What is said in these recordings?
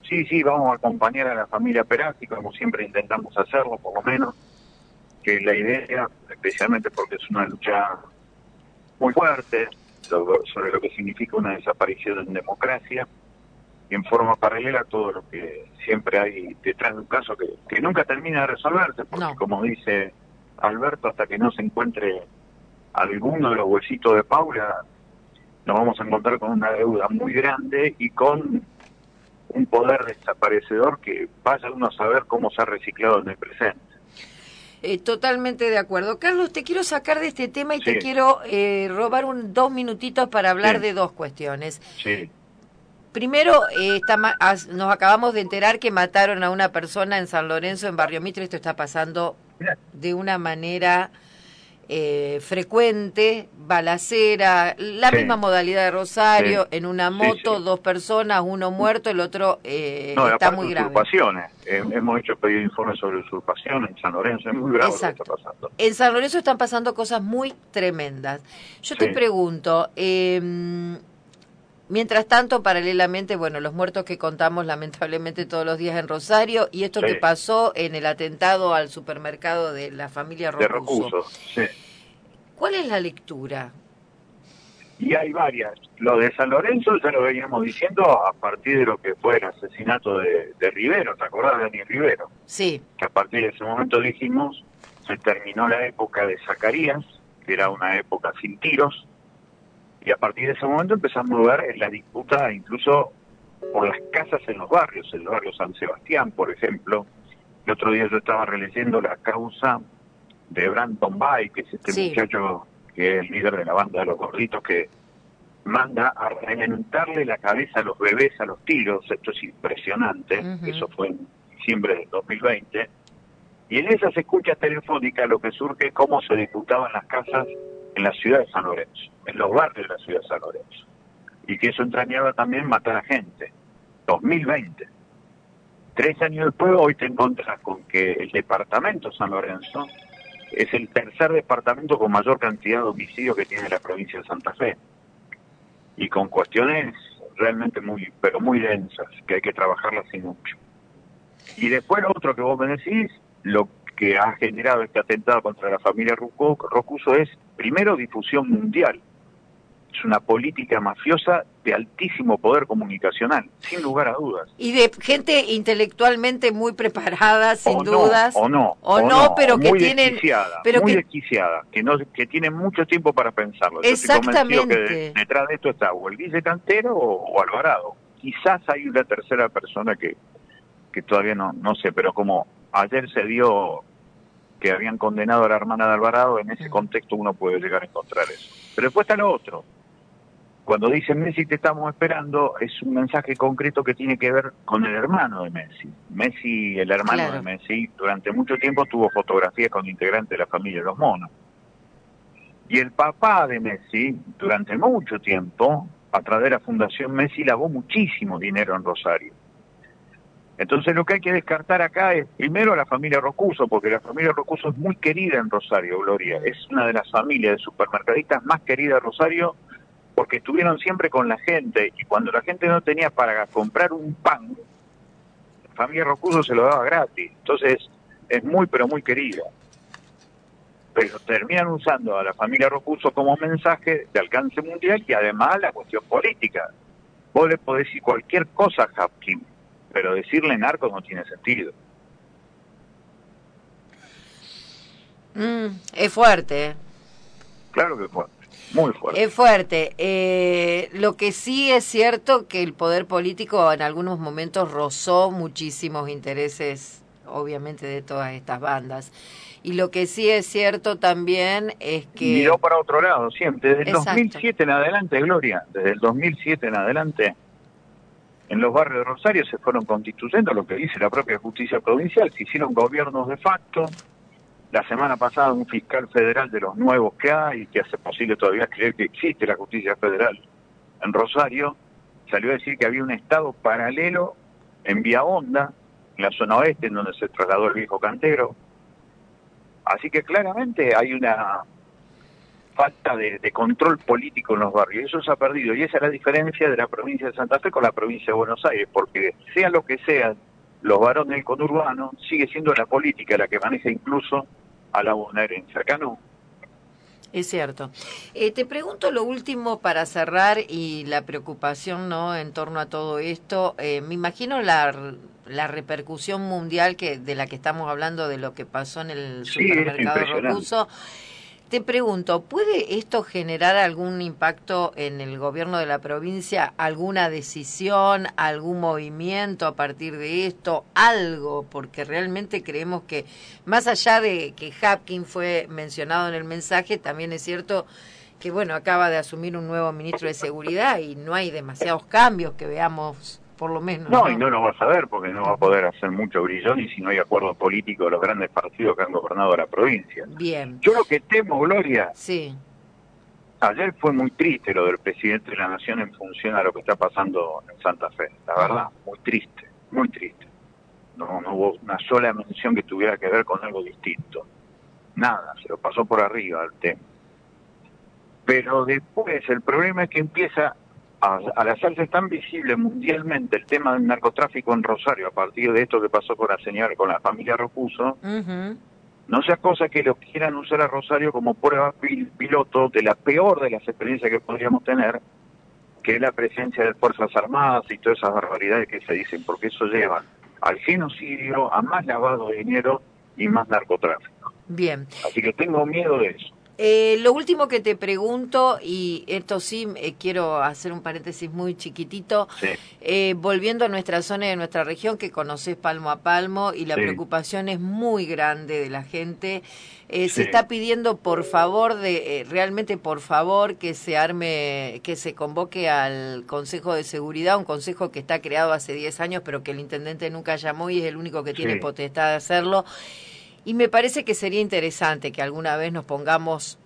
Sí, sí, vamos a acompañar a la familia Perazzi, como siempre intentamos hacerlo, por lo menos, que la idea, especialmente porque es una lucha muy fuerte sobre lo que significa una desaparición en democracia, y en forma paralela a todo lo que siempre hay detrás de un caso que nunca termina de resolverse, porque No. como dice Alberto, hasta que no se encuentre alguno de los huesitos de Paula, nos vamos a encontrar con una deuda muy grande y con un poder desaparecedor que vaya uno a saber cómo se ha reciclado en el presente. Totalmente de acuerdo. Carlos, te quiero sacar de este tema y Sí, te quiero robar 2 minutitos para hablar sí, de dos cuestiones. sí, Primero, nos acabamos de enterar que mataron a una persona en San Lorenzo, en Barrio Mitre. Esto está pasando de una manera frecuente, balacera, la sí, misma modalidad de sí, Rosario, en una sí, moto, sí. 2 personas, uno muerto, el otro No, y está aparte muy grave. usurpaciones. Hemos hecho pedido informes sobre usurpación en San Lorenzo. Es muy bravo lo que está Exacto. pasando. En San Lorenzo están pasando cosas muy tremendas. Yo te Sí, pregunto, mientras tanto, paralelamente, bueno, los muertos que contamos lamentablemente todos los días en Rosario y esto sí, que pasó en el atentado al supermercado de la familia de Rocuso. recursos, sí. ¿Cuál es la lectura? Y hay varias. Lo de San Lorenzo ya lo veníamos diciendo a partir de lo que fue el asesinato de Rivero, ¿te acordás de Dani Rivero? Sí, Que a partir de ese momento dijimos, se terminó la época de Zacarías, que era una época sin tiros, y a partir de ese momento empezamos a ver la disputa incluso por las casas en los barrios, el barrio San Sebastián, por ejemplo. El otro día yo estaba releyendo la causa de Brandon Bay, que es este sí. muchacho que es el líder de la banda de los gorditos, que manda a reventarle la cabeza a los bebés a los tiros. Esto es impresionante, Ujú. eso fue en diciembre del 2020, y en esas escuchas telefónicas lo que surge es cómo se disputaban las casas en la ciudad de San Lorenzo, en los barrios de la ciudad de San Lorenzo, y que eso entrañaba también matar a gente. 2020. 3 años después, hoy te encuentras con que el departamento San Lorenzo es el tercer departamento con mayor cantidad de homicidios que tiene la provincia de Santa Fe, y con cuestiones realmente muy, pero muy densas, que hay que trabajarlas y mucho. Y después lo otro que vos me decís, lo que ha generado este atentado contra la familia Rocuso es, primero, difusión mundial. Es una política mafiosa de altísimo poder comunicacional, sin lugar a dudas. Y de gente intelectualmente muy preparada, sin O no, dudas, o no, o o no, no, o pero que muy tienen, pero que desquiciada, que no, que tiene mucho tiempo para pensarlo. Yo estoy convencido que exactamente. detrás de esto está o el Guille Cantero o Alvarado. Quizás hay una tercera persona que todavía no sé, pero como ayer se dio que habían condenado a la hermana de Alvarado, en ese Mm. contexto uno puede llegar a encontrar eso. Pero después está lo otro. Cuando dicen Messi te estamos esperando, es un mensaje concreto que tiene que ver con el hermano de Messi. Messi, el hermano de Claro. Messi, durante mucho tiempo tuvo fotografías con integrantes de la familia de los Monos. Y el papá de Messi, durante mucho tiempo, a través de la Fundación Messi, lavó muchísimo dinero en Rosario. Entonces lo que hay que descartar acá es primero a la familia Rocuso, porque la familia Rocuso es muy querida en Rosario, Gloria. Mm. Es una de las familias de supermercadistas más queridas de Rosario, porque estuvieron siempre con la gente, y cuando la gente no tenía para comprar un pan, la familia Rocuso se lo daba gratis. Entonces es muy, pero muy querida. Pero terminan usando a la familia Rocuso como mensaje de alcance mundial y además la cuestión política. Vos le podés decir cualquier cosa a Hapkin, pero decirle narco no tiene sentido. Es fuerte, ¿eh? Claro que fuerte, muy fuerte. Es fuerte. Lo que sí es cierto que el poder político en algunos momentos rozó muchísimos intereses, obviamente, de todas estas bandas. Y lo que sí es cierto también es Y miró que, para otro lado siempre. Desde el exacto, 2007 en adelante, Gloria, desde el 2007 en adelante, en los barrios de Rosario se fueron constituyendo, lo que dice la propia justicia provincial, se hicieron gobiernos de facto. La semana pasada un fiscal federal de los nuevos que hay, que hace posible todavía creer que existe la justicia federal en Rosario, salió a decir que había un estado paralelo en Vía Honda, en la zona oeste, en donde se trasladó el viejo cantero. Así que claramente hay falta de control político en los barrios. Eso se ha perdido, y esa es la diferencia de la provincia de Santa Fe con la provincia de Buenos Aires, porque sea lo que sean los varones del conurbano, sigue siendo la política la que maneja incluso a la bonaerense. Acá no. Es cierto. Te pregunto lo último para cerrar y la preocupación, ¿no?, en torno a todo esto. Me imagino la repercusión mundial de la que estamos hablando, de lo que pasó en el supermercado Rocuso. Te pregunto, ¿puede esto generar algún impacto en el gobierno de la provincia? ¿Alguna decisión, algún movimiento a partir de esto? Algo, porque realmente creemos que, más allá de que Habkin fue mencionado en el mensaje, también es cierto que, bueno, acaba de asumir un nuevo ministro de Seguridad y no hay demasiados cambios que veamos, por lo menos. No, y no lo vas a ver porque no va a poder hacer mucho brillón y si no hay acuerdo político de los grandes partidos que han gobernado la provincia. Bien. Yo lo que temo, Gloria, sí. Ayer fue muy triste lo del presidente de la Nación en función a lo que está pasando en Santa Fe, la verdad, muy triste, muy triste. No hubo una sola mención que tuviera que ver con algo distinto. Nada, se lo pasó por arriba al tema. Pero después el problema es que empieza al hacerse tan visible mundialmente el tema del narcotráfico en Rosario, a partir de esto que pasó con la señora, con la familia Rocuso, no sea cosa que lo quieran usar a Rosario como prueba piloto de la peor de las experiencias que podríamos tener, que es la presencia de Fuerzas Armadas y todas esas barbaridades que se dicen, porque eso lleva al genocidio, a más lavado de dinero y más narcotráfico. Bien. Así que tengo miedo de eso. Lo último que te pregunto, y esto sí, quiero hacer un paréntesis muy chiquitito, volviendo a nuestra zona y a nuestra región, que conoces palmo a palmo, y la preocupación es muy grande de la gente. Se está pidiendo, por favor, realmente por favor, que se arme, que se convoque al Consejo de Seguridad, un consejo que está creado hace 10 años, pero que el intendente nunca llamó y es el único que tiene potestad de hacerlo. Y me parece que sería interesante que alguna vez nos pongamos,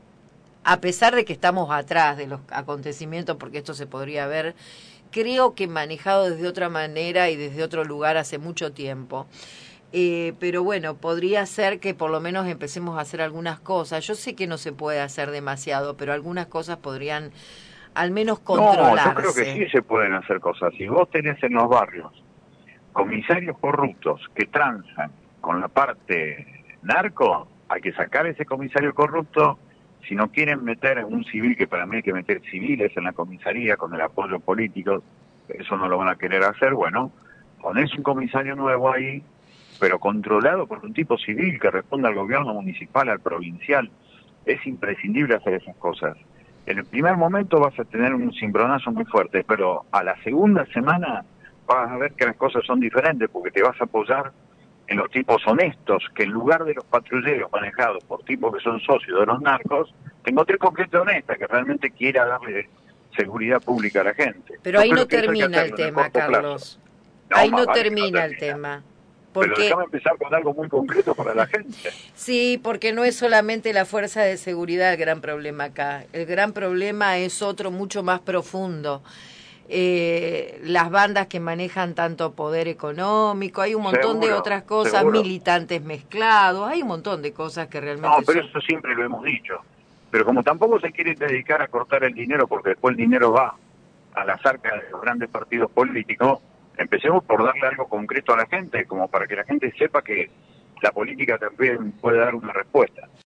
a pesar de que estamos atrás de los acontecimientos, porque esto se podría ver, creo que manejado desde otra manera y desde otro lugar hace mucho tiempo. Pero bueno, podría ser que por lo menos empecemos a hacer algunas cosas. Yo sé que no se puede hacer demasiado, pero algunas cosas podrían al menos controlarse. No, yo creo que sí se pueden hacer cosas. Si vos tenés en los barrios comisarios corruptos que transan con la parte narco, hay que sacar ese comisario corrupto. Si no quieren meter a un civil, que para mí hay que meter civiles en la comisaría con el apoyo político, eso no lo van a querer hacer, bueno, ponés un comisario nuevo ahí, pero controlado por un tipo civil que responda al gobierno municipal, al provincial. Es imprescindible hacer esas cosas. En el primer momento vas a tener un cimbronazo muy fuerte, pero a la segunda semana vas a ver que las cosas son diferentes, porque te vas a apoyar en los tipos honestos, que en lugar de los patrulleros manejados por tipos que son socios de los narcos, tengo gente honesta que realmente quiera darle seguridad pública a la gente. Pero ahí no termina el tema, Carlos. Ahí no termina el tema. Pero déjame empezar con algo muy concreto para la gente. Sí, porque no es solamente la fuerza de seguridad el gran problema acá. El gran problema es otro mucho más profundo. Las bandas que manejan tanto poder económico, hay un montón de otras cosas, militantes mezclados, hay un montón de cosas que realmente... No, pero eso siempre lo hemos dicho. Pero como tampoco se quiere dedicar a cortar el dinero, porque después el dinero va a las arcas de los grandes partidos políticos, empecemos por darle algo concreto a la gente, como para que la gente sepa que la política también puede dar una respuesta.